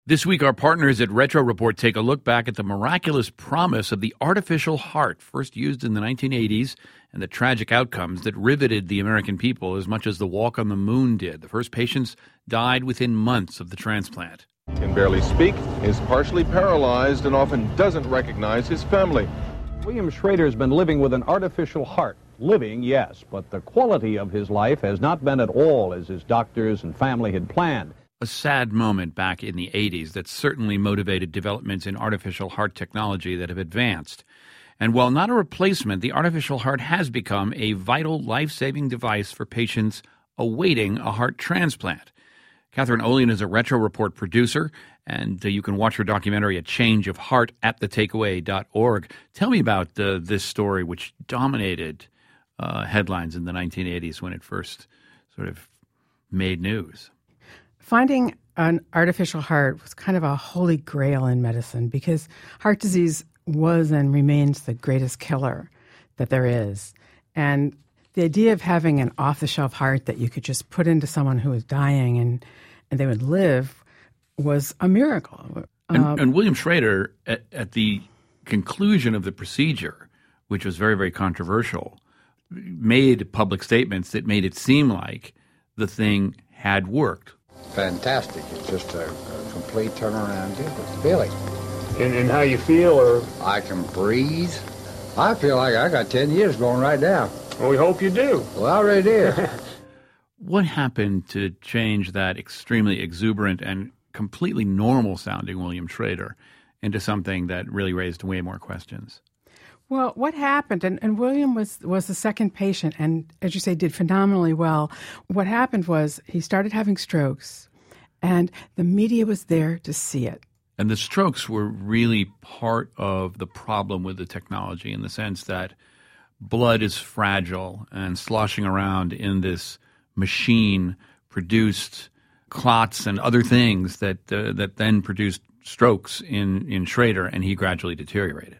This week, our partners at Retro Report take a look back at the miraculous promise of the artificial heart, first used in the 1980s, and the tragic outcomes that riveted the American people as much as the walk on the moon did. The first patients died within months of the transplant. Can barely speak, is partially paralyzed, and often doesn't recognize his family. William Schrader has been living with an artificial heart. Living, yes, but the quality of his life has not been at all as his doctors and family had planned. A sad moment back in the 80s that certainly motivated developments in artificial heart technology that have advanced. And while not a replacement, the artificial heart has become a vital life-saving device for patients awaiting a heart transplant. Catherine Olean is a Retro Report producer, and you can watch her documentary, A Change of Heart, at thetakeaway.org. Tell me about this story, which dominated headlines in the 1980s when it first sort of made news. Finding an artificial heart was kind of a holy grail in medicine because heart disease was and remains the greatest killer that there is. And the idea of having an off-the-shelf heart that you could just put into someone who was dying and they would live was a miracle. And William Schrader, at the conclusion of the procedure, which was very, very controversial, made public statements that made it seem like the thing had worked. Fantastic. It's just a complete turnaround feeling. And how you feel? Or I can breathe. I feel like I got 10 years going right now. Well, we hope you do. Well, I already did. What happened to change that extremely exuberant and completely normal-sounding William Schrader into something that really raised way more questions? Well, what happened, and William was the second patient and, as you say, did phenomenally well. What happened was he started having strokes, and the media was there to see it. And the strokes were really part of the problem with the technology in the sense that blood is fragile, and sloshing around in this machine produced clots and other things that then produced strokes in Schrader, and he gradually deteriorated.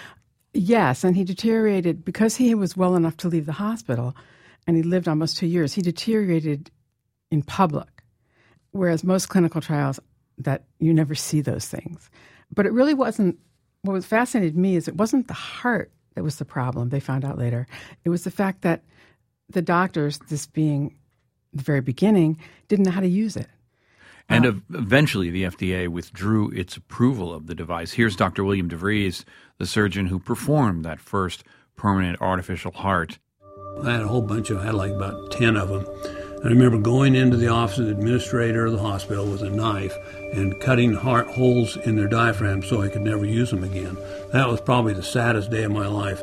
Yes, and he deteriorated because he was well enough to leave the hospital, and he lived almost 2 years. He deteriorated in public, whereas most clinical trials that you never see those things. But it really wasn't. What fascinated me is it wasn't the heart that was the problem, they found out later. It was the fact that the doctors, this being the very beginning, didn't know how to use it. And eventually the FDA withdrew its approval of the device. Here's Dr. William DeVries, the surgeon who performed that first permanent artificial heart. I had a whole bunch I had like about 10 of them. I remember going into the office of the administrator of the hospital with a knife and cutting heart holes in their diaphragm so I could never use them again. That was probably the saddest day of my life.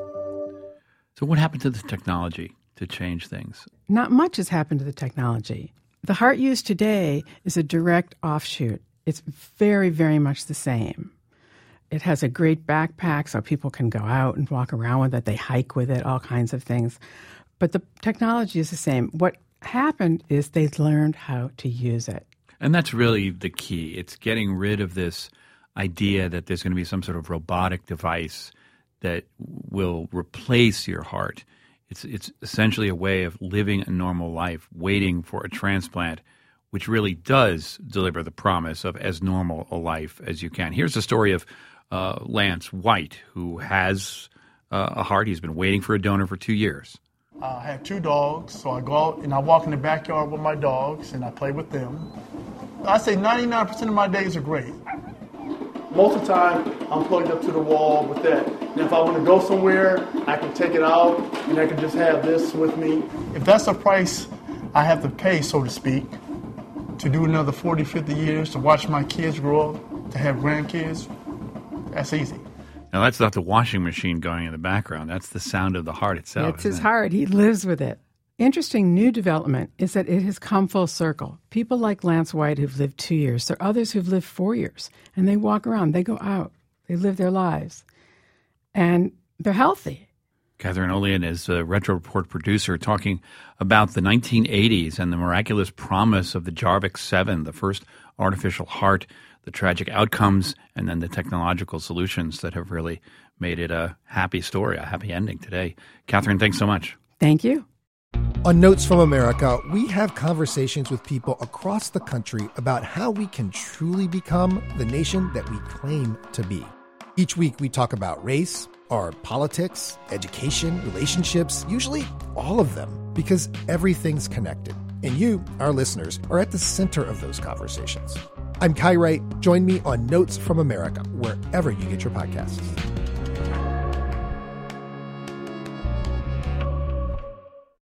So what happened to the technology to change things? Not much has happened to the technology. The heart used today is a direct offshoot. It's very, very much the same. It has a great backpack so people can go out and walk around with it. They hike with it, all kinds of things. But the technology is the same. What happened is they learned how to use it. And that's really the key. It's getting rid of this idea that there's going to be some sort of robotic device that will replace your heart. It's essentially a way of living a normal life, waiting for a transplant, which really does deliver the promise of as normal a life as you can. Here's the story of Lance White, who has a heart. He's been waiting for a donor for 2 years. I have 2 dogs, so I go out and I walk in the backyard with my dogs and I play with them. I say 99% of my days are great. Most of the time, I'm plugged up to the wall with that. And if I want to go somewhere, I can take it out and I can just have this with me. If that's a price I have to pay, so to speak, to do another 40, 50 years, to watch my kids grow up, to have grandkids, that's easy. Now, that's not the washing machine going in the background. That's the sound of the heart itself. It's his heart. He lives with it. Interesting new development is that it has come full circle. People like Lance White who've lived 2 years, there are others who've lived 4 years, and they walk around, they go out, they live their lives, and they're healthy. Catherine Olean is a Retro Report producer talking about the 1980s and the miraculous promise of the Jarvik 7, the first artificial heart, the tragic outcomes, and then the technological solutions that have really made it a happy story, a happy ending today. Catherine, thanks so much. Thank you. On Notes from America, we have conversations with people across the country about how we can truly become the nation that we claim to be. Each week, we talk about race, our politics, education, relationships, usually all of them, because everything's connected. And you, our listeners, are at the center of those conversations. I'm Kai Wright. Join me on Notes from America, wherever you get your podcasts.